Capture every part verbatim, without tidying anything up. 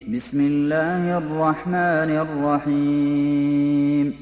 بسم الله الرحمن الرحيم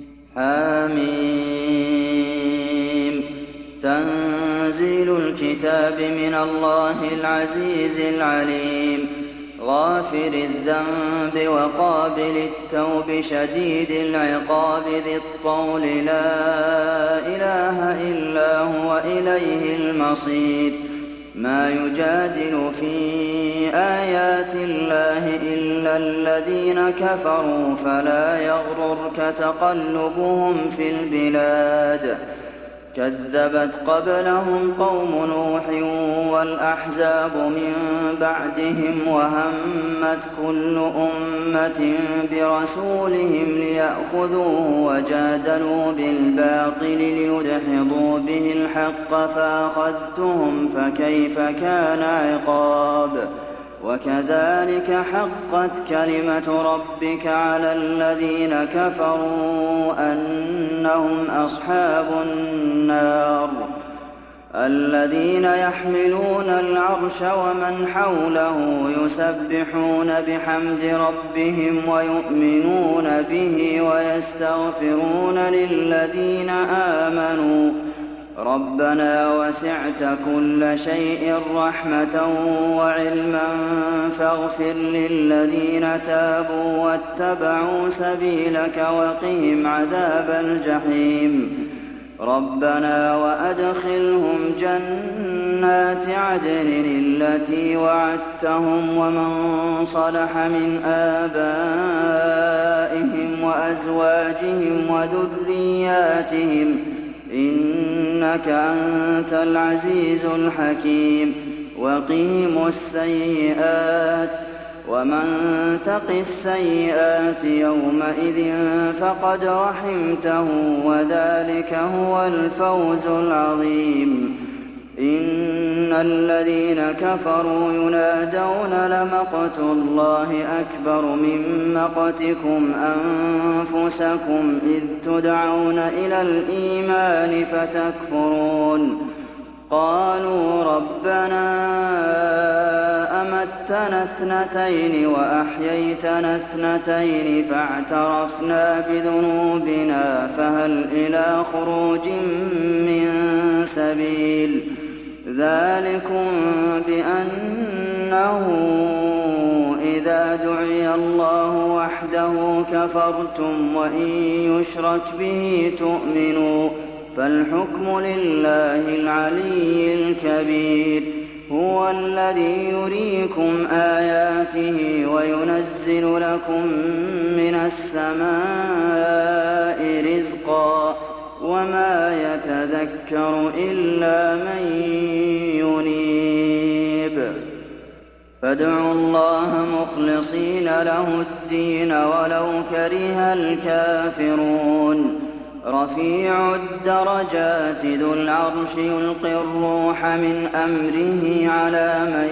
حميم تنزيل الكتاب من الله العزيز العليم غافر الذنب وقابل التوب شديد العقاب ذي الطول لا إله إلا هو إليه المصير ما يجادل في آيات الله إلا الذين كفروا فلا يغررك تقلبهم في البلاد كذبت قبلهم قوم نوح والأحزاب من بعدهم وهمت كل أمة برسولهم ليأخذوه وجادلوا بالباطل ليدحضوا به الحق فأخذتهم فكيف كان عقاب وكذلك حقت كلمة ربك على الذين كفروا أنهم أصحاب النار الذين يحملون العرش ومن حوله يسبحون بحمد ربهم ويؤمنون به ويستغفرون للذين آمنوا ربنا وسعت كل شيء رحمة وعلما فاغفر للذين تابوا واتبعوا سبيلك وقهم عذاب الجحيم ربنا وأدخلهم جنات عدن التي وعدتهم ومن صلح من آبائهم وأزواجهم وذرياتهم إنك أنت العزيز الحكيم وقهم السيئات ومن تق السيئات يومئذ فقد رحمته وذلك هو الفوز العظيم إن الذين كفروا ينادون لمقت الله أكبر من مقتكم أنفسكم إذ تدعون إلى الإيمان فتكفرون قالوا ربنا أمتنا اثنتين وأحييتنا اثنتين فاعترفنا بذنوبنا فهل إلى خروج من سبيل ذلكم بأنه إذا دعي الله وحده كفرتم وإن يشرك به تؤمنوا فالحكم لله العلي الكبير هو الذي يريكم آياته وينزل لكم من السماء رزقا وما يتذكر إلا من ينيب فادعوا الله مخلصين له الدين ولو كره الكافرون رفيع الدرجات ذو العرش يلقي الروح من أمره على من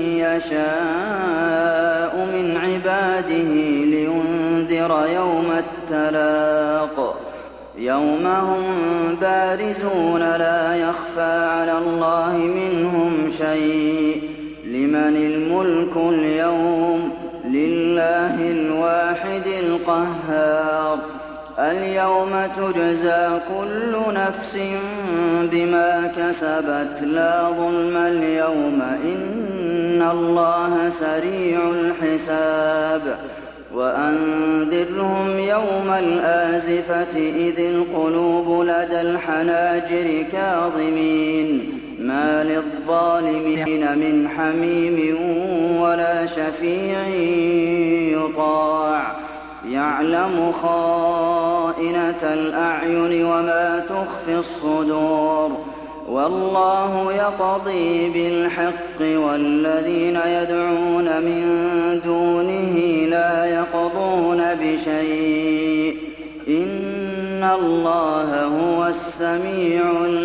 يشاء من عباده لينذر يوم التلاق يوم هم بارزون لا يخفى على الله منهم شيء لمن الملك اليوم لله الواحد القهار اليوم تجزى كل نفس بما كسبت لا ظلم اليوم إن الله سريع الحساب وأنذرهم يوم الآزفة إذ القلوب لدى الحناجر كاظمين ما للظالمين من حميم ولا شفيع يطاع يعلم خائنة الأعين وما تخفي الصدور والله يقضي بالحق والذين يدعون من دونه لا يقضون بشيء إن الله هو السميع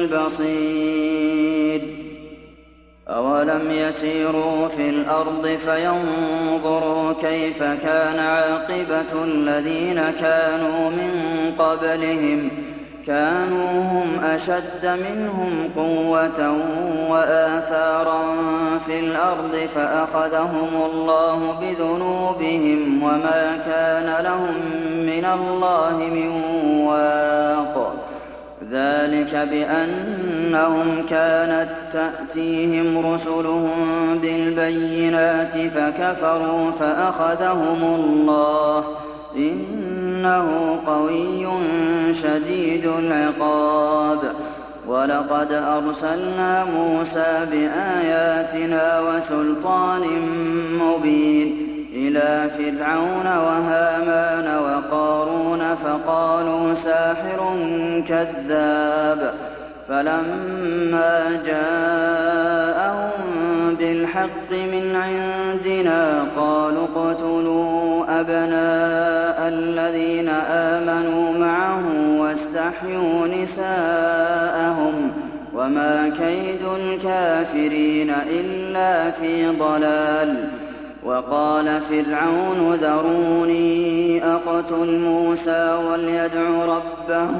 البصير أولم يسيروا في الأرض فينظروا كيف كان عاقبة الذين كانوا من قبلهم كانوا هم أشد منهم قوة وآثارا في الأرض فأخذهم الله بذنوبهم وما كان لهم من الله من واق ذلك بأنهم كانت تأتيهم رسلهم بالبينات فكفروا فأخذهم الله إنه قوي شديد العقاب ولقد أرسلنا موسى بآياتنا وسلطان مبين إلى فرعون وهامان وقارون فقالوا ساحر كذاب فلما جاءهم بالحق من عندنا قالوا اقتلوا أبناء الذين آمنوا معه واستحيوا نساءهم وما كيد الكافرين إلا في ضلال وقال فرعون ذروني أقتل موسى وليدع ربه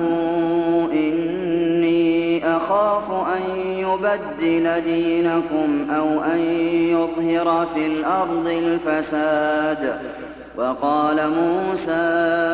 إني أخاف أن يبدل دينكم أو أن يظهر في الأرض الفساد وقال موسى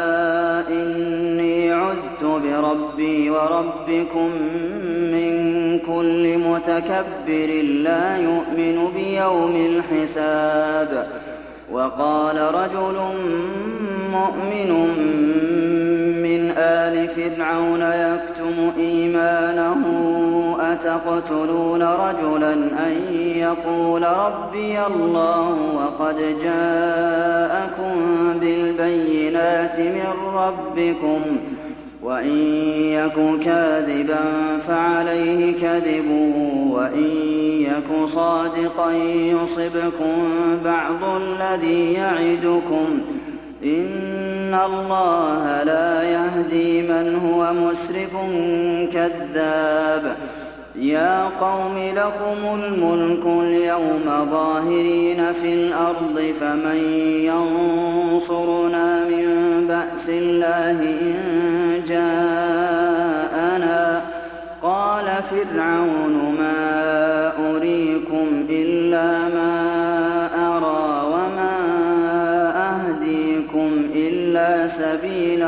إني عذت بربي وربكم من كل متكبر لا يؤمن بيوم الحساب وقال رجل مؤمن من آل فرعون يكتم إيمانه أتقتلون رجلا أن يقول ربي الله وقد جاءكم بالبينات من ربكم وإن يك كاذبا فعليه كذبه وإن يك صادقا يصبكم بعض الذي يعدكم إن الله لا يهدي من هو مسرف كذاب يا قوم لكم الملك اليوم ظاهرين في الأرض فمن ينصرنا من بأس الله إن جاءنا قال فرعون ما أريكم إلا ما أرى وما أهديكم إلا سبيل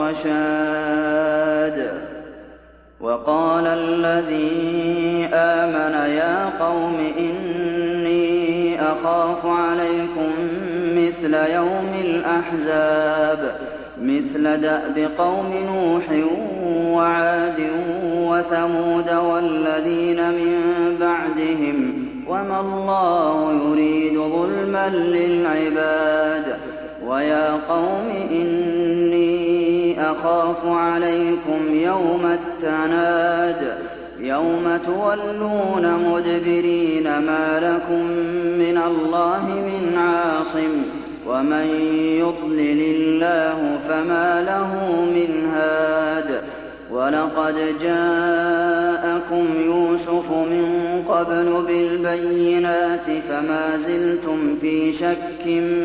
الرشاد وقال الذي آمن يا قوم إني أخاف عليكم مثل يوم الأحزاب مثل دأب قوم نوح وعاد وثمود والذين من بعدهم وما الله يريد ظلما للعباد ويا قوم إني أخاف عليكم يوم التناد يوم تولون مدبرين ما لكم من الله من عاصم ومن يضلل الله فما له من هاد ولقد جاءكم يوسف من قبل بالبينات فما زلتم في شك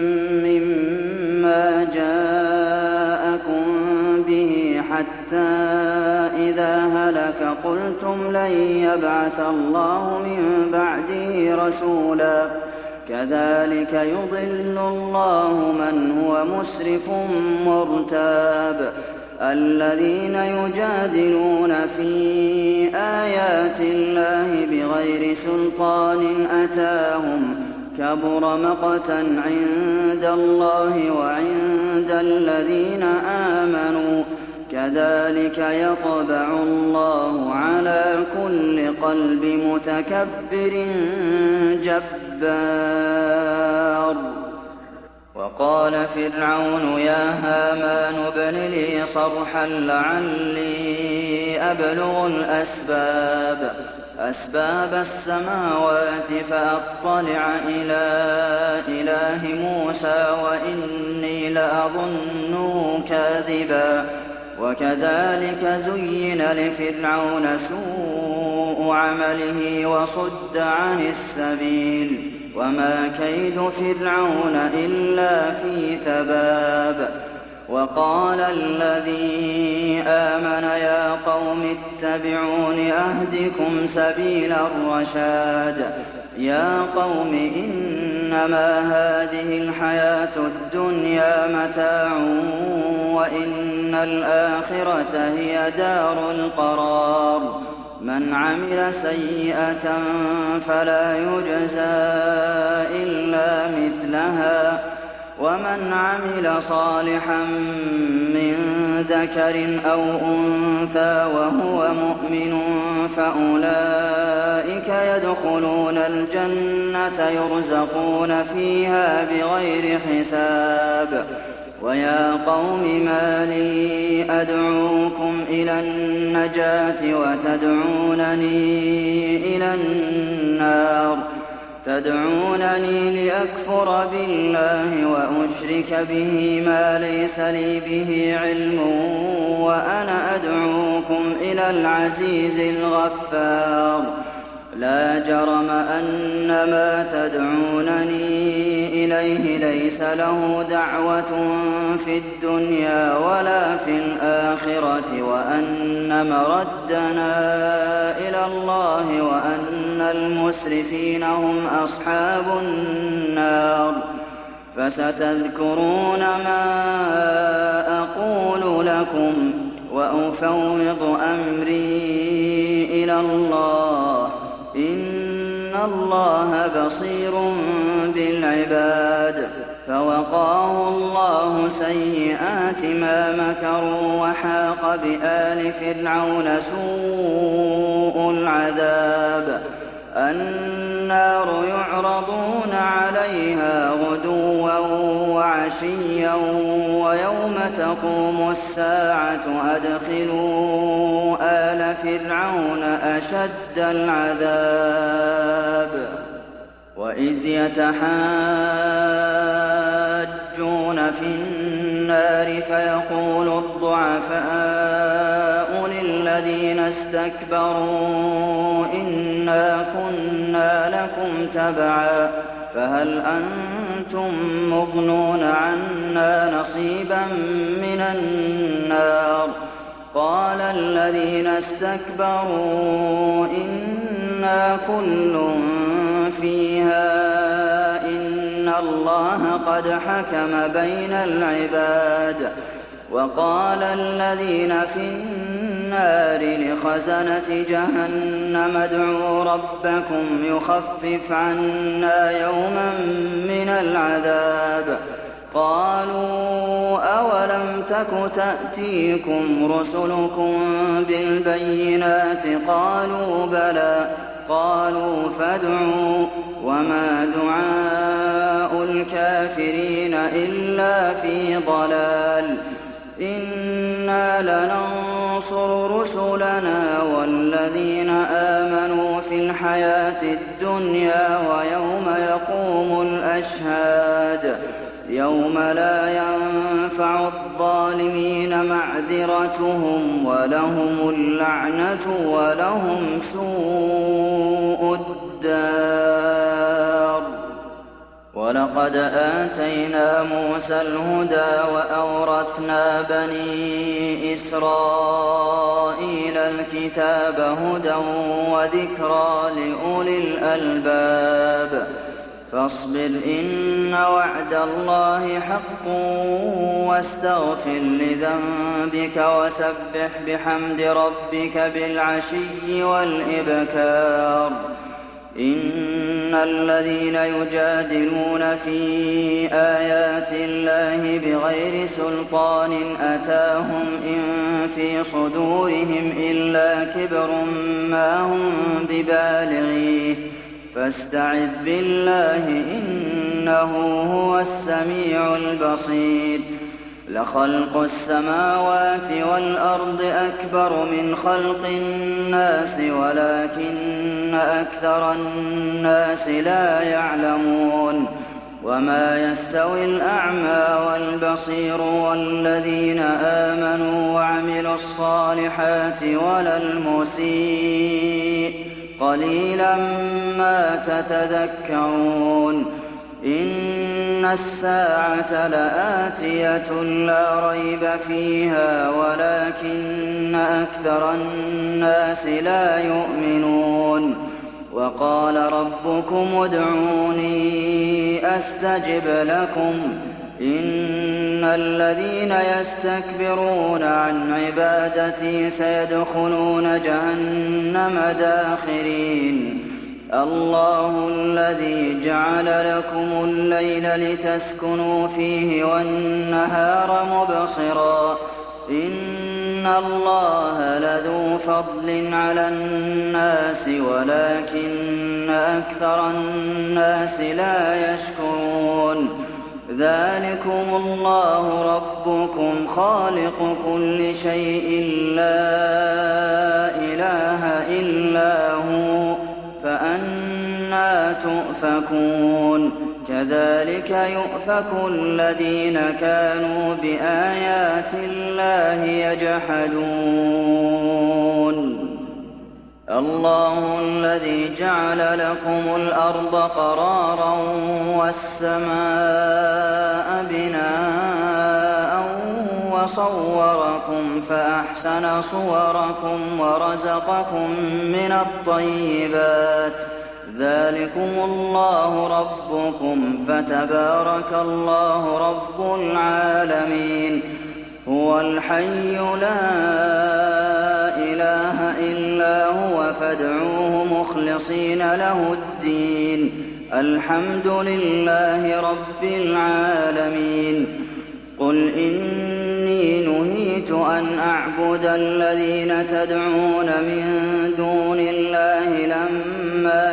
مما جاءكم به حتى إذا هلك قلتم لن يبعث الله من بعده رسولا كذلك يضل الله من هو مسرف مرتاب الذين يجادلون في آيات الله بغير سلطان أتاهم كبر مقتا عند الله وعند الذين آمنوا كذلك يطبع الله على كل قلب متكبر جبار وقال فرعون يا هامان ابن لي صرحا لعلي أبلغ الأسباب أسباب السماوات فأطلع إلى إله موسى وإني لأظنه كاذبا وكذلك زين لفرعون سوء عمله وصد عن السبيل وما كيد فرعون إلا في تباب وقال الذي آمن يا قوم اتبعون أهدكم سبيل الرشاد يا قوم إن إنما هذه الحياة الدنيا متاع وإن الآخرة هي دار القرار من عمل سيئة فلا يجزى إلا مثلها ومن عمل صالحا من ذكر أو أنثى وهو مؤمن فأولئك يدخلون الجنة يرزقون فيها بغير حساب ويا قوم ما لي أدعوكم إلى النجاة وتدعونني إلى النار تدعونني لأكفر بالله وأشرك به ما ليس لي به علم وأنا أدعوكم إلى العزيز الغفار لا جرم أن ما تدعونني إليه ليس له دعوة في الدنيا ولا في الآخرة وأن مردنا إلى الله وأن المسرفين هم أصحاب النار فستذكرون ما أقول لكم وأفوض أمري إلى الله إن الله بصير بالعباد فوقاه الله سيئات ما مكروا وحاق بآل فرعون سوء العذاب النار يعرضون عليها غدوا وعشيا ويوم تقوم الساعة أدخلوا آل فرعون أشد العذاب وإذ يتحاجون في النار فيقول الضعفاء للذين استكبروا إنا كنا لكم تبعا فهل أنتم مغنون عنا نصيبا من النار قال الذين استكبروا إنا كل فيها إن الله قد حكم بين العباد وقال الذين في النار لخزنة جهنم ادعوا ربكم يخفف عنا يوما من العذاب قالوا أولم تك تأتيكم رسلكم بالبينات قالوا بلى قالوا فادعوا وما دعاء الكافرين إلا في ضلال إنا لننصر رسلنا والذين آمنوا في الحياة الدنيا ويوم يقوم الأشهاد يوم لا ينفع الظالمين معذرتهم ولهم اللعنة ولهم سوء الدار ولقد آتينا موسى الهدى وأورثنا بني إسرائيل الكتاب هدى وذكرى لأولي الألباب فاصبر إن وعد الله حق واستغفر لذنبك وسبح بحمد ربك بالعشي والإبكار إن الذين يجادلون في آيات الله بغير سلطان أتاهم إن في صدورهم إلا كبر ما هم ببالغيه فاستعذ بالله إنه هو السميع البصير لخلق السماوات والأرض أكبر من خلق الناس ولكن أكثر الناس لا يعلمون وما يستوي الأعمى والبصير والذين آمنوا وعملوا الصالحات ولا المسيء قليلا ما تتذكرون إن الساعة لآتية لا ريب فيها ولكن أكثر الناس لا يؤمنون وقال ربكم ادعوني أستجب لكم إن الذين يستكبرون عن عبادتي سيدخلون جهنم داخرين الله الذي جعل لكم الليل لتسكنوا فيه والنهار مبصرا إن الله لذو فضل على الناس ولكن أكثر الناس لا يشكرون ذلكم الله ربكم خالق كل شيء لا إله إلا هو فأنى تؤفكون كذلك يؤفك الذين كانوا بآيات الله يجحدون الله الذي جعل لكم الأرض قرارا والسماء بناء وصوركم فأحسن صوركم ورزقكم من الطيبات ذلكم الله ربكم فتبارك الله رب العالمين هو الحي لا إله إلا هو فادعوه مخلصين له الدين الحمد لله رب العالمين قل إني نهيت أن أعبد الذين تدعون من دون الله لما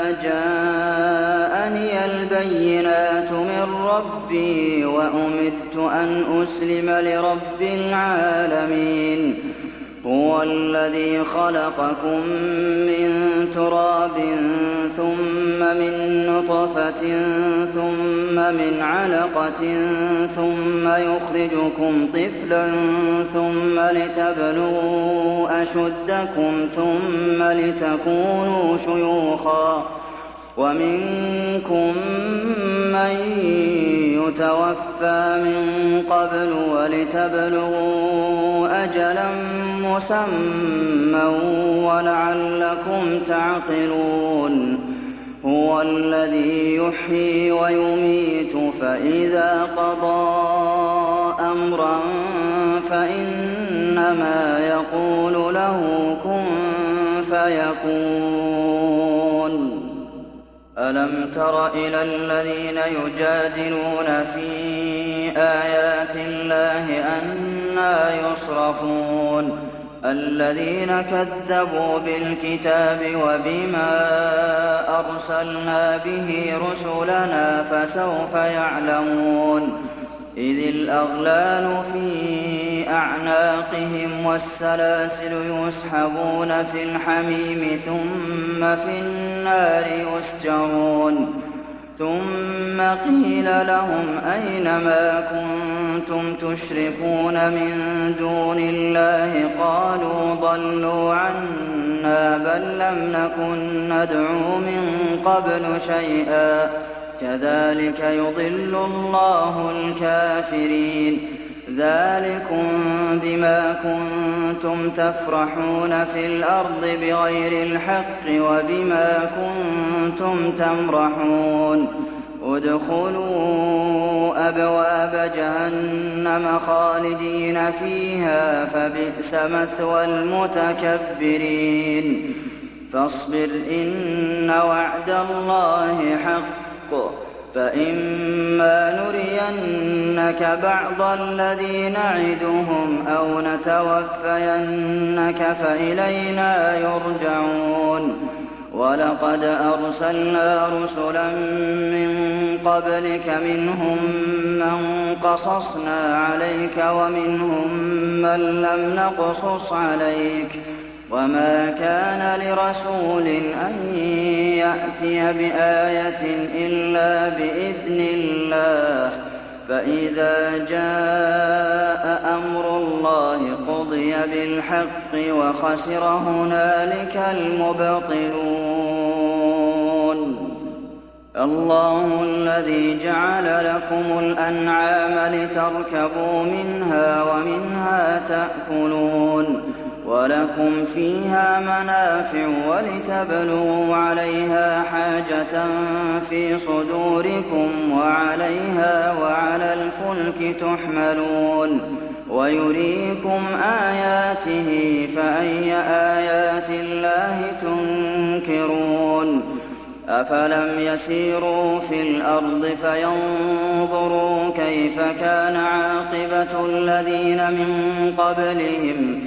جاءني البينات من ربي وأمرت أن أسلم لرب العالمين هو الذي خلقكم من تراب ثم من نطفة ثم من علقة ثم يخرجكم طفلا ثم لتبلغوا أشدكم ثم لتكونوا شيوخا ومنكم من يتوفى من قبل ولتبلغوا أجلا مسمى ولعلكم تعقلون هو الذي يحيي ويميت فإذا قضى أمرا فإنما يقول له كن فيكون ألم تر إلى الذين يجادلون في آيات الله أنى يصرفون الذين كذبوا بالكتاب وبما أرسلنا به رسلنا فسوف يعلمون إذ الأغلال في أعناقهم والسلاسل يسحبون في الحميم ثم في النار يسجرون ثم قيل لهم أين ما كنتم تشركون من دون الله قالوا ضلوا عنا بل لم نكن ندعو من قبل شيئا كذلك يضل الله الكافرين ذلكم بما كنتم تفرحون في الأرض بغير الحق وبما كنتم تمرحون ادخلوا أبواب جهنم خالدين فيها فبئس مثوى المتكبرين فاصبر إن وعد الله حق فإما نرينك بعض الذي نعدهم أو نتوفينك فإلينا يرجعون ولقد أرسلنا رسلا من قبلك منهم من قصصنا عليك ومنهم من لم نقصص عليك وما كان لرسول أن يأتي بآية إلا بإذن الله فإذا جاء أمر الله قضي بالحق وخسر هنالك المبطلون الله الذي جعل لكم الأنعام لتركبوا منها ومنها تأكلون وَلَكُمْ فِيهَا مَنَافِعُ وَلِتَبْلُغُوا عَلَيْهَا حَاجَةً فِي صُدُورِكُمْ وَعَلَيْهَا وَعَلَى الْفُلْكِ تُحْمَلُونَ وَيُرِيكُمْ آيَاتِهِ فَأَيَّ آيَاتِ اللَّهِ تُنكِرُونَ أَفَلَمْ يَسِيرُوا فِي الْأَرْضِ فَيَنظُرُوا كَيْفَ كَانَ عَاقِبَةُ الَّذِينَ مِن قَبْلِهِمْ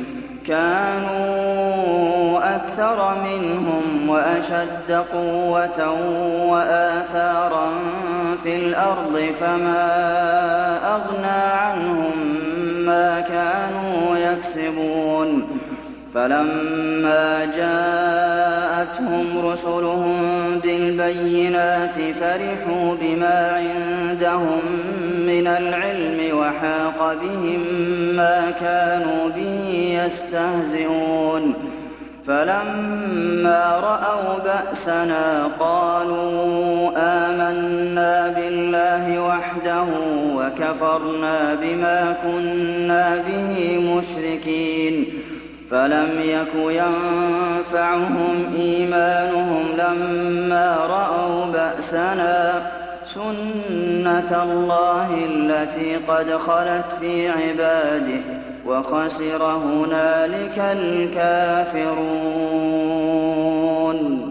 كَانُوا أَكْثَرَ مِنْهُمْ وَأَشَدَّ قُوَّةً وَآثَارًا فِي الْأَرْضِ فَمَا أَغْنَىٰ عَنْهُم مَّا كَانُوا يَكْسِبُونَ فَلَمَّا جَاءَتْهُمْ رُسُلُهُم بِالْبَيِّنَاتِ فَرِحُوا بِمَا عِندَهُم مِّنَ الْعِلْمِ وَحَاقَ بِهِم مَّا كَانُوا بِهِ يَسْتَهْزِئُونَ فَلَمَّا رَأَوْا بَأْسَنَا قَالُوا آمَنَّا بِاللَّهِ وَحْدَهُ وَكَفَرْنَا بِمَا كُنَّا بِهِ مُشْرِكِينَ فَلَمْ يَكُ يَنفَعُهُمْ إِيمَانُهُمْ لَمَّا رَأَوْا بَأْسَنَا ۖ سُنَّتَ اللَّهِ الَّتِي قَدْ خَلَتْ فِي عِبَادِهِ ۖ وَخَسِرَ هُنَالِكَ الْكَافِرُونَ.